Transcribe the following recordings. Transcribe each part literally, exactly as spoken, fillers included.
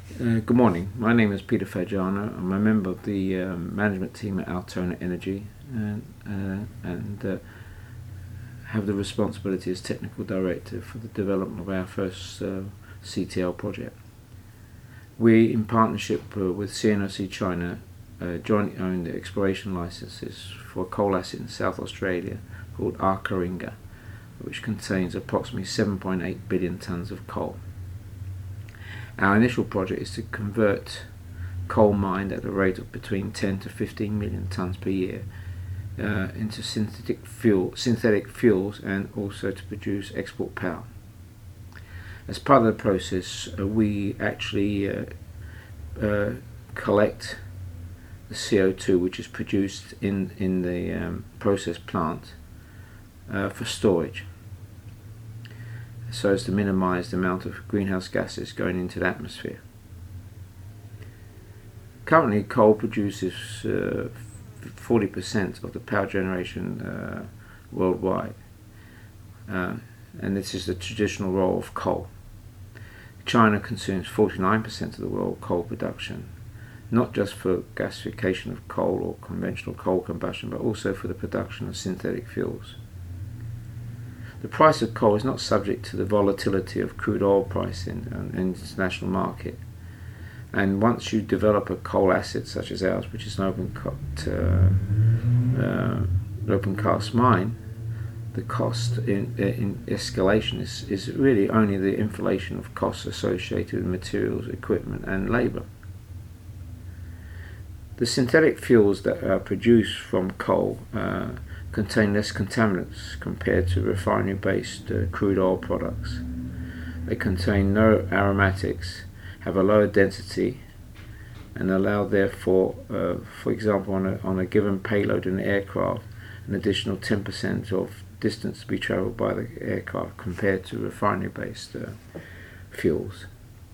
Uh, good morning. My name is Peter Fagiano. I'm a member of the um, management team at Altona Energy and, uh, and uh, have the responsibility as technical director for the development of our first uh, C T L project. We, in partnership uh, with C N O C China, uh, jointly own the exploration licenses for a coal asset in South Australia called Arkaringa, which contains approximately seven point eight billion tonnes of coal. Our initial project is to convert coal mined at a rate of between ten to fifteen million tonnes per year uh, into synthetic fuel, synthetic fuels, and also to produce export power. As part of the process, uh, we actually uh, uh, collect the C O two which is produced in in the um, process plant uh, for storage, so as to minimize the amount of greenhouse gases going into the atmosphere. Currently, coal produces uh, forty percent of the power generation uh, worldwide, uh, and this is the traditional role of coal. China consumes forty-nine percent of the world coal production, not just for gasification of coal or conventional coal combustion, but also for the production of synthetic fuels. The price of coal is not subject to the volatility of crude oil price in an international market. And once you develop a coal asset such as ours, which is an open, cut, uh, uh, open cast mine, the cost in, in escalation is, is really only the inflation of costs associated with materials, equipment, and labour. The synthetic fuels that are produced from coal uh, contain less contaminants compared to refinery-based uh, crude oil products. They contain no aromatics, have a lower density, and allow therefore, uh, for example, on a, on a given payload in an aircraft, an additional ten percent of distance to be travelled by the aircraft compared to refinery-based uh, fuels.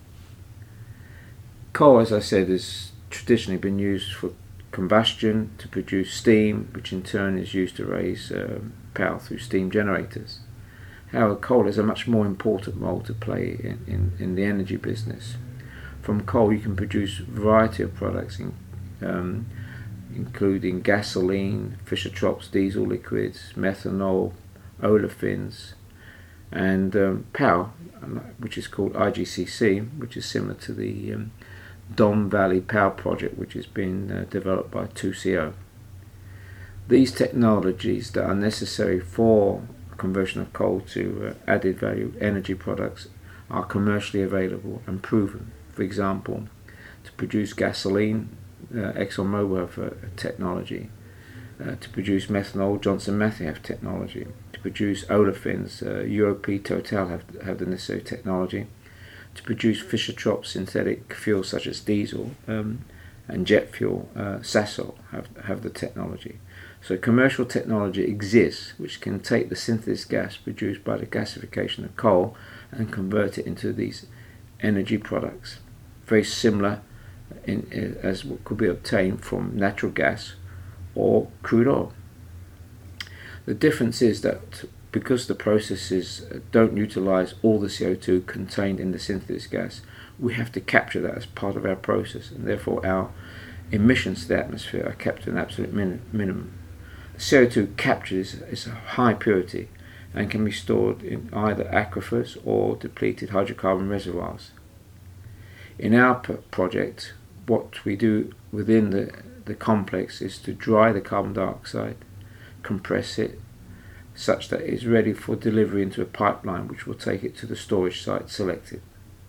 Coal, as I said, has traditionally been used for combustion to produce steam, which in turn is used to raise uh, power through steam generators. However, coal has a much more important role to play in, in, in the energy business. From coal you can produce a variety of products, in, um, including gasoline, Fischer-Tropsch diesel liquids, methanol, olefins, and um, power, which is called I G C C, which is similar to the um, Don Valley Power Project, which has been uh, developed by two C O. These technologies that are necessary for conversion of coal to uh, added value energy products are commercially available and proven. For example, to produce gasoline, uh, ExxonMobil have uh, technology. Uh, to produce methanol, Johnson Matthey have technology. To produce olefins, uh, U O P Total have, have the necessary technology. To produce Fischer-Tropsch synthetic fuels such as diesel um, and jet fuel, uh, Sasol have, have the technology. So commercial technology exists which can take the synthesis gas produced by the gasification of coal and convert it into these energy products, very similar in, in, as what could be obtained from natural gas or crude oil. The difference is that because the processes don't utilize all the C O two contained in the synthesis gas, we have to capture that as part of our process, and therefore our emissions to the atmosphere are kept to an absolute min- minimum. The C O two captured is, is a high purity and can be stored in either aquifers or depleted hydrocarbon reservoirs. In our p- project, what we do within the, the complex is to dry the carbon dioxide, compress it, such that it is ready for delivery into a pipeline which will take it to the storage site selected.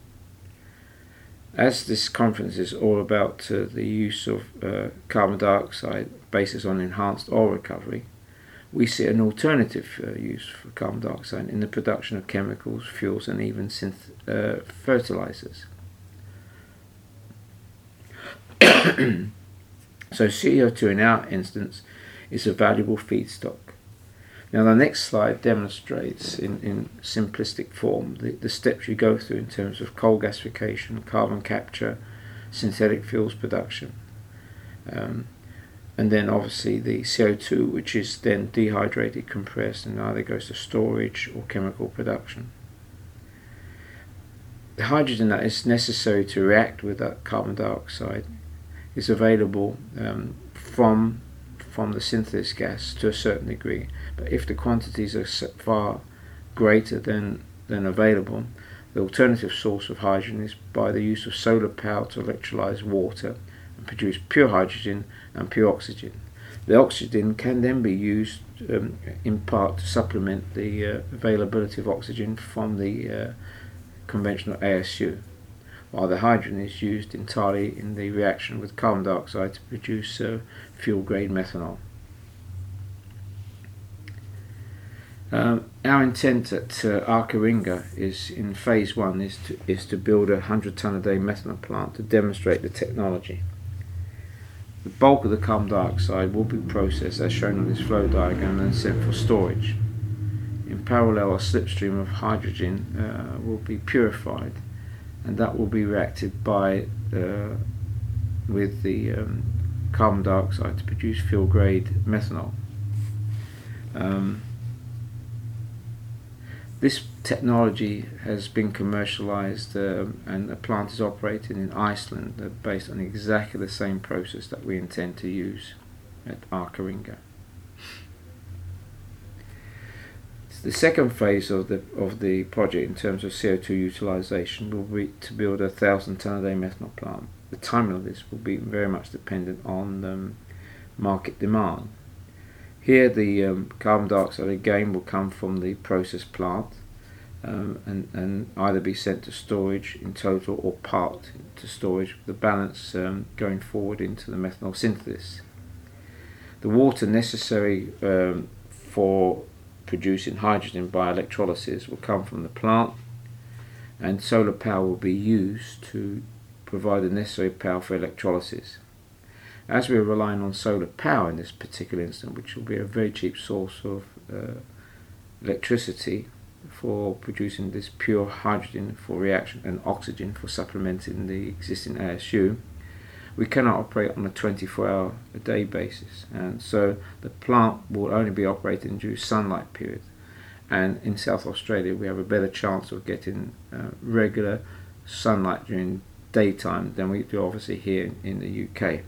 As this conference is all about uh, the use of uh, carbon dioxide basis on enhanced oil recovery, we see an alternative uh, use for carbon dioxide in the production of chemicals, fuels, and even synth- uh, fertilizers. So C O two in our instance is a valuable feedstock. Now the next slide demonstrates in, in simplistic form the, the steps you go through in terms of coal gasification, carbon capture, synthetic fuels production, um, and then obviously the C O two, which is then dehydrated, compressed, and either goes to storage or chemical production. the hydrogen that is necessary to react with that carbon dioxide is available um, from from the synthesis gas to a certain degree, but if the quantities are far greater than, than available, the alternative source of hydrogen is by the use of solar power to electrolyze water and produce pure hydrogen and pure oxygen. The oxygen can then be used um, in part to supplement the uh, availability of oxygen from the uh, conventional A S U, while the hydrogen is used entirely in the reaction with carbon dioxide to produce uh, fuel grade methanol. Um, our intent at uh, Arkaringa is in phase one is to is to build a one hundred ton a day methanol plant to demonstrate the technology. The bulk of the carbon dioxide will be processed as shown on this flow diagram and sent for storage. In parallel, a slipstream of hydrogen uh, will be purified, and that will be reacted by uh, with the um, carbon dioxide to produce fuel grade methanol. Um, This technology has been commercialized um, and a plant is operated in Iceland uh, based on exactly the same process that we intend to use at Arkaringa. The second phase of the of the project in terms of C O two utilization will be to build a thousand ton a day methanol plant. The timing of this will be very much dependent on um, market demand. Here the um, carbon dioxide again will come from the process plant um, and, and either be sent to storage in total or part to storage, with the balance um, going forward into the methanol synthesis. The water necessary um, for producing hydrogen by electrolysis will come from the plant, and solar power will be used to provide the necessary power for electrolysis. As we are relying on solar power in this particular instance, which will be a very cheap source of uh, electricity for producing this pure hydrogen for reaction and oxygen for supplementing the existing A S U, we cannot operate on a twenty-four hour a day basis, and so the plant will only be operating during sunlight period. And in South Australia we have a better chance of getting uh, regular sunlight during daytime than we do obviously here in, in the U K.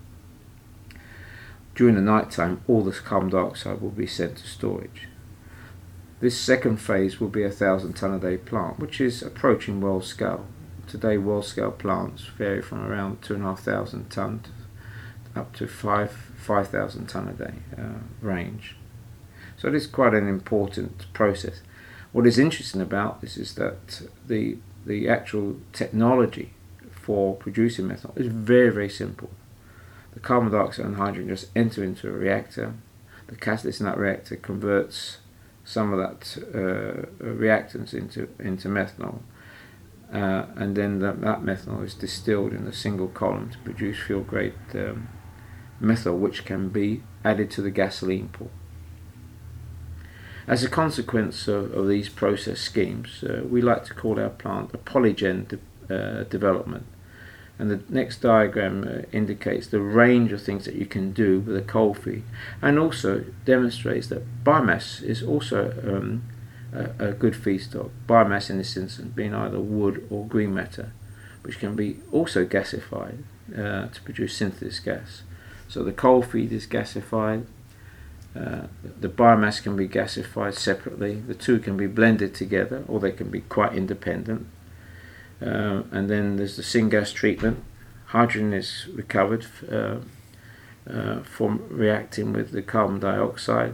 During the night time, all this carbon dioxide will be sent to storage. This second phase will be a thousand ton a day plant, which is approaching world scale. Today, world scale plants vary from around two and a half thousand ton up to five five thousand ton a day uh, range. So it is quite an important process. What is interesting about this is that the the actual technology for producing methanol is very very simple. The carbon dioxide and hydrogen just enter into a reactor. The catalyst in that reactor converts some of that uh, reactants into into methanol, uh, and then that, that methanol is distilled in a single column to produce fuel grade um, methanol, which can be added to the gasoline pool. As a consequence of, of these process schemes, uh, we like to call our plant a polygen de uh, development. And the next diagram uh, indicates the range of things that you can do with a coal feed, and also demonstrates that biomass is also um, a, a good feedstock. Biomass in this instance being either wood or green matter, which can be also gasified uh, to produce synthesis gas. So the coal feed is gasified, uh, the biomass can be gasified separately, the two can be blended together or they can be quite independent. Uh, and then there's the syngas treatment. Hydrogen is recovered uh, uh, from reacting with the carbon dioxide.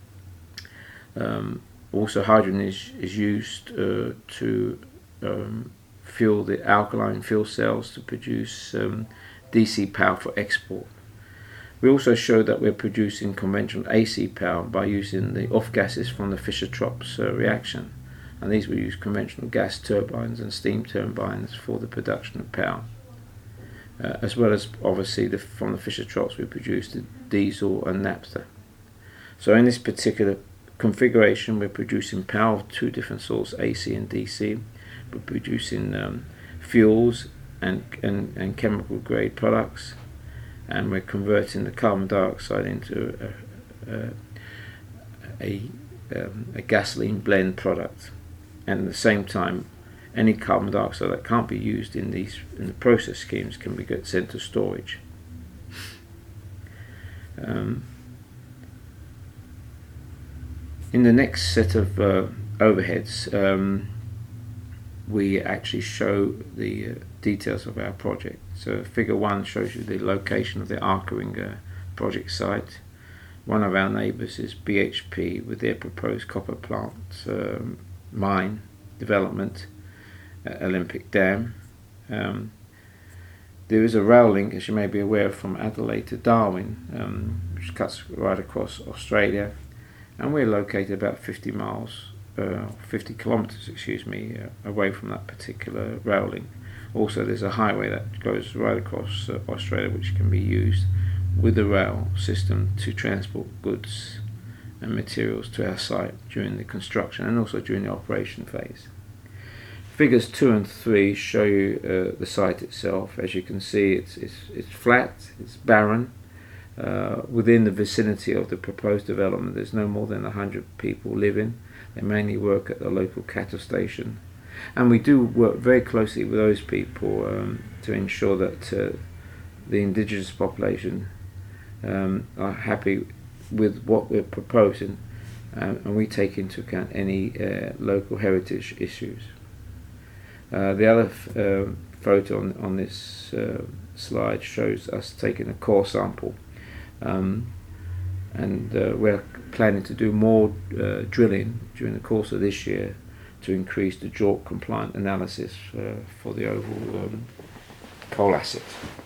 Um, also hydrogen is, is used uh, to um, fuel the alkaline fuel cells to produce um, D C power for export. We also show that we're producing conventional A C power by using the off gases from the Fischer-Tropsch uh, reaction. And these will use conventional gas turbines and steam turbines for the production of power, uh, as well as obviously the, from the Fischer-Tropsch we produce the diesel and naphtha. So in this particular configuration we're producing power of two different sources, A C and D C. We're producing um, fuels and, and, and chemical grade products, and we're converting the carbon dioxide into a, a, a, um, a gasoline blend product. And at the same time Any carbon dioxide that can't be used in these in the process schemes can be sent to storage. Um, in the next set of uh, overheads, um, we actually show the uh, details of our project. So figure one shows you the location of the Arkeringa project site. One of our neighbours is B H P with their proposed copper plant um, mine development at Olympic Dam. Um, there is a rail link, as you may be aware, from Adelaide to Darwin, um, which cuts right across Australia, and we're located about fifty miles, uh, fifty kilometres, excuse me, uh, away from that particular rail link. Also, there's a highway that goes right across uh, Australia, which can be used with the rail system to transport goods and materials to our site during the construction and also during the operation phase. Figures two and three show you uh, the site itself. As you can see, it's, it's, it's flat, it's barren. Uh, within the vicinity of the proposed development, there's no more than one hundred people living. They mainly work at the local cattle station. And we do work very closely with those people um, to ensure that uh, the indigenous population um, are happy with what we're proposing, um, and we take into account any uh, local heritage issues. Uh, the other f uh, photo on, on this uh, slide shows us taking a core sample, um, and uh, we're planning to do more uh, drilling during the course of this year to increase the JORC compliant analysis uh, for the overall um, coal asset.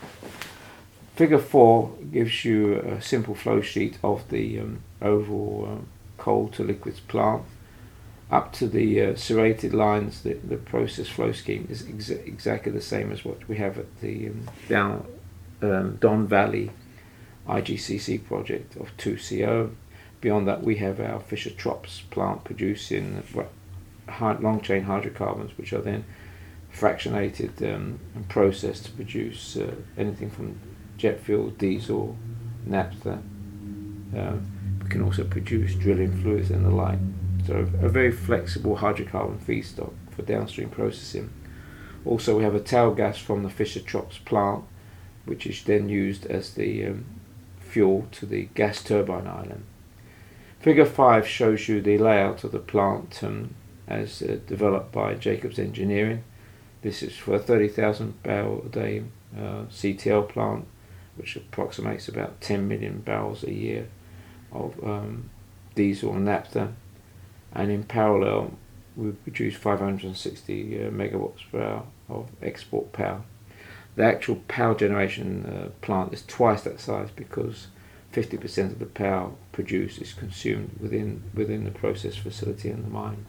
Figure four gives you a simple flow sheet of the um, overall um, coal to liquids plant. Up to the uh, serrated lines, the, the process flow scheme is exa exactly the same as what we have at the um, down, um, Don Valley I G C C project of two C O. Beyond that, we have our Fischer-Tropsch plant producing long chain hydrocarbons, which are then fractionated um, and processed to produce uh, anything from jet fuel, diesel, naphtha. Uh, we can also produce drilling fluids and the like. So a very flexible hydrocarbon feedstock for downstream processing. Also, we have a tail gas from the Fischer-Tropsch plant, which is then used as the um, fuel to the gas turbine island. Figure five shows you the layout of the plant um, as uh, developed by Jacobs Engineering. This is for a thirty thousand barrel a day uh, C T L plant, which approximates about ten million barrels a year of um, diesel and naphtha. And in parallel, we produce five hundred sixty uh, megawatts per hour of export power. The actual power generation uh, plant is twice that size because fifty percent of the power produced is consumed within within the process facility and the mine.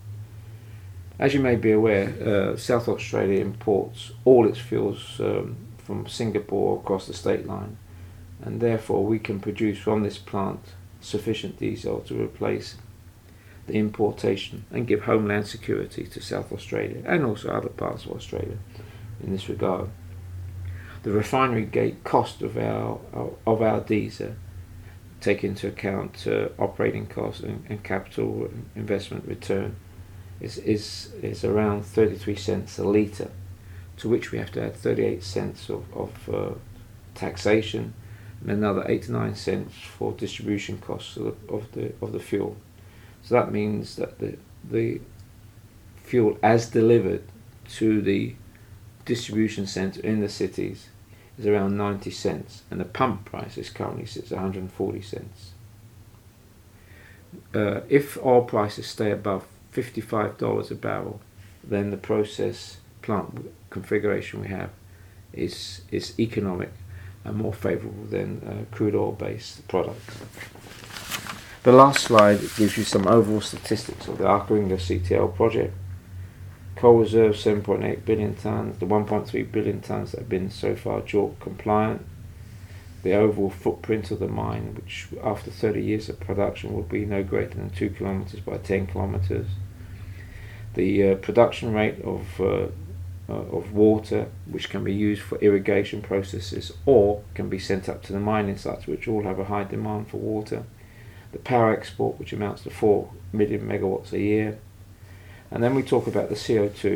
As you may be aware, uh, South Australia imports all its fuels um, from Singapore across the state line, and therefore we can produce from this plant sufficient diesel to replace the importation and give homeland security to South Australia and also other parts of Australia in this regard. The refinery gate cost of our of our diesel, take into account uh, operating costs and, and capital investment return, is is is around thirty-three cents a litre, to which we have to add thirty-eight cents of, of uh, taxation and another eighty-nine cents for distribution costs of the, of the of the fuel. So that means that the the fuel as delivered to the distribution centre in the cities is around ninety cents, and the pump price is currently sits at one hundred forty cents. Uh, if oil prices stay above fifty-five dollars a barrel, then the process plant configuration we have is is economic and more favourable than uh, crude oil based products. The last slide gives you some overall statistics of the Arkeringa C T L project. Coal reserves seven point eight billion tonnes, the one point three billion tonnes that have been so far JORC compliant, the overall footprint of the mine, which after thirty years of production will be no greater than two kilometres by ten kilometres, the uh, production rate of, uh, uh, of water, which can be used for irrigation processes or can be sent up to the mining sites, which all have a high demand for water, the power export, which amounts to four million megawatts a year. And then we talk about the C O two,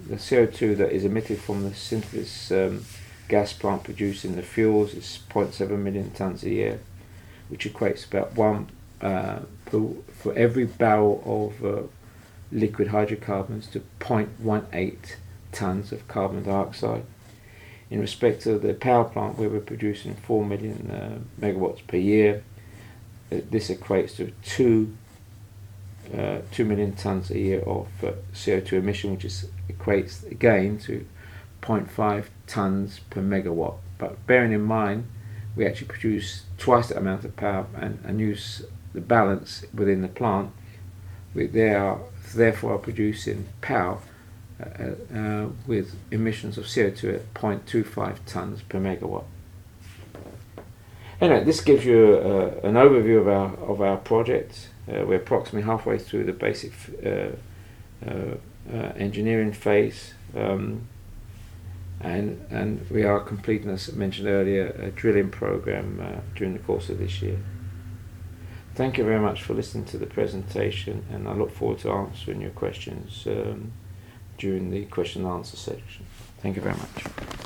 the C O two that is emitted from the synthesis um, gas plant producing the fuels is zero point seven million tonnes a year, which equates about one uh, per, for every barrel of uh, liquid hydrocarbons to zero point one eight tonnes of carbon dioxide. In respect to the power plant, where we're producing four million uh, megawatts per year, uh, this equates to two uh, two million tonnes a year of uh, C O two emission, which is equates again to zero point five tonnes per megawatt. But bearing in mind, we actually produce twice that amount of power and, and use the balance within the plant. We they are therefore are producing power uh, uh, with emissions of C O two at zero point two five tonnes per megawatt. Anyway, this gives you uh, an overview of our of our project. Uh, we're approximately halfway through the basic uh, uh, uh, engineering phase, um, and and we are completing, as mentioned earlier, a drilling program uh, during the course of this year. Thank you very much for listening to the presentation, and I look forward to answering your questions um, during the question and answer section. Thank you very much.